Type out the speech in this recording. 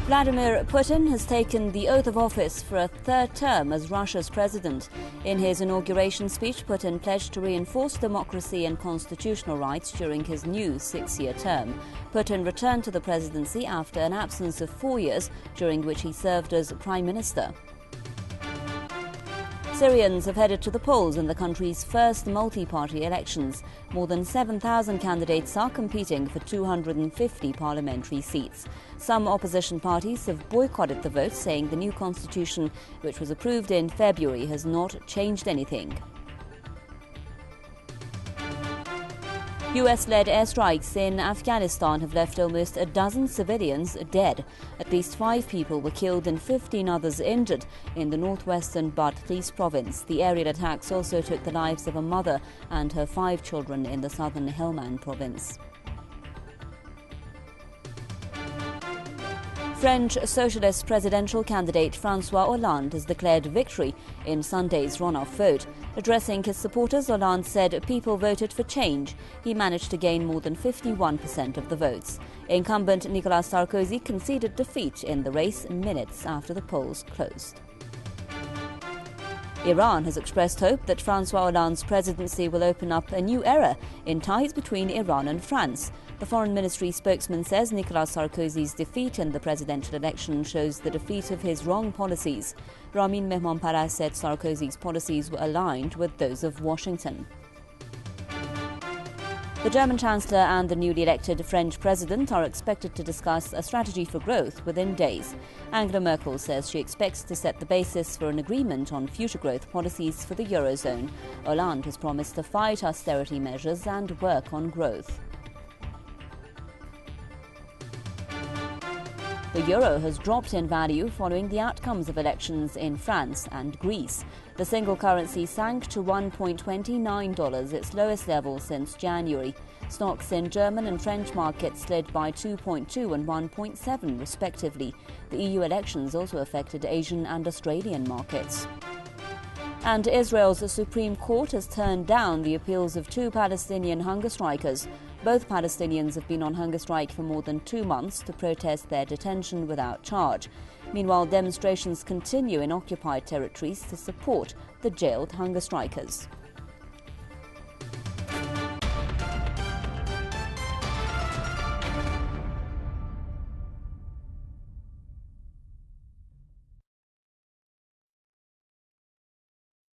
Vladimir Putin has taken the oath of office for a third term as Russia's president. In his inauguration speech, Putin pledged to reinforce democracy and constitutional rights during his new 6-year term. Putin returned to the presidency after an absence of 4 years, during which he served as prime minister. Syrians have headed to the polls in the country's first multi-party elections. More than 7,000 candidates are competing for 250 parliamentary seats. Some opposition parties have boycotted the vote, saying the new constitution, which was approved in February, has not changed anything. US-led airstrikes in Afghanistan have left almost a dozen civilians dead. At least 5 people were killed and 15 others injured in the northwestern Badghis province. The aerial attacks also took the lives of a mother and her 5 children in the southern Helmand province. French socialist presidential candidate François Hollande has declared victory in Sunday's runoff vote. Addressing his supporters, Hollande said people voted for change. He managed to gain more than 51% of the votes. Incumbent Nicolas Sarkozy conceded defeat in the race minutes after the polls closed. Iran has expressed hope that François Hollande's presidency will open up a new era in ties between Iran and France. The Foreign Ministry spokesman says Nicolas Sarkozy's defeat in the presidential election shows the defeat of his wrong policies. Ramin Mehmanparas said Sarkozy's policies were aligned with those of Washington. The German Chancellor and the newly elected French President are expected to discuss a strategy for growth within days. Angela Merkel says she expects to set the basis for an agreement on future growth policies for the Eurozone. Hollande has promised to fight austerity measures and work on growth. The euro has dropped in value following the outcomes of elections in France and Greece. The single currency sank to $1.29, its lowest level since January. Stocks in German and French markets slid by 2.2 and 1.7 respectively. The EU elections also affected Asian and Australian markets. And Israel's Supreme Court has turned down the appeals of 2 Palestinian hunger strikers. Both Palestinians have been on hunger strike for more than 2 months to protest their detention without charge. Meanwhile, demonstrations continue in occupied territories to support the jailed hunger strikers.